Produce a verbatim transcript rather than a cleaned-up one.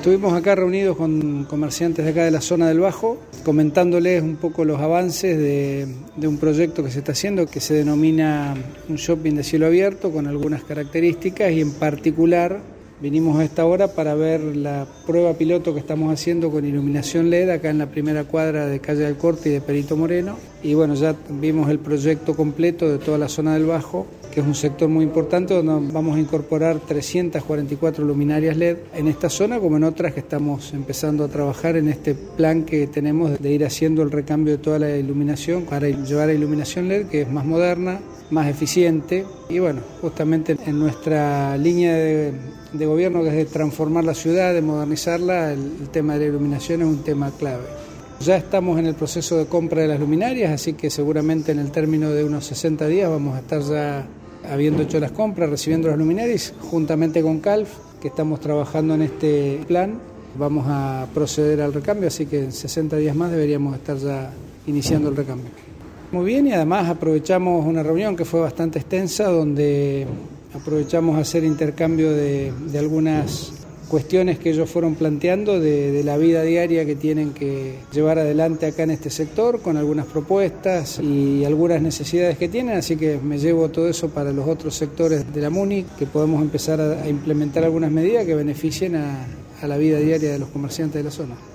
Estuvimos acá reunidos con comerciantes de acá de la zona del Bajo, comentándoles un poco los avances de, de un proyecto que se está haciendo que se denomina un shopping de cielo abierto con algunas características, y en particular vinimos a esta hora para ver la prueba piloto que estamos haciendo con iluminación L E D acá en la primera cuadra de Calle del Corte y de Perito Moreno. Y bueno, ya vimos el proyecto completo de toda la zona del Bajo, que es un sector muy importante donde vamos a incorporar trescientas cuarenta y cuatro luminarias L E D en esta zona, como en otras que estamos empezando a trabajar en este plan que tenemos de ir haciendo el recambio de toda la iluminación para llevar a iluminación L E D, que es más moderna, más eficiente. Y bueno, justamente en nuestra línea de, de gobierno, que es de transformar la ciudad, de modernizarla, el, el tema de la iluminación es un tema clave. Ya estamos en el proceso de compra de las luminarias, así que seguramente en el término de unos sesenta días vamos a estar ya habiendo hecho las compras, recibiendo las luminarias, juntamente con Calf, que estamos trabajando en este plan. Vamos a proceder al recambio, así que en sesenta días más deberíamos estar ya iniciando el recambio. Muy bien, y además aprovechamos una reunión que fue bastante extensa, donde aprovechamos hacer intercambio de, de algunas cuestiones que ellos fueron planteando de, de la vida diaria que tienen que llevar adelante acá en este sector, con algunas propuestas y algunas necesidades que tienen, así que me llevo todo eso para los otros sectores de la MUNI, que podemos empezar a, a implementar algunas medidas que beneficien a, a la vida diaria de los comerciantes de la zona.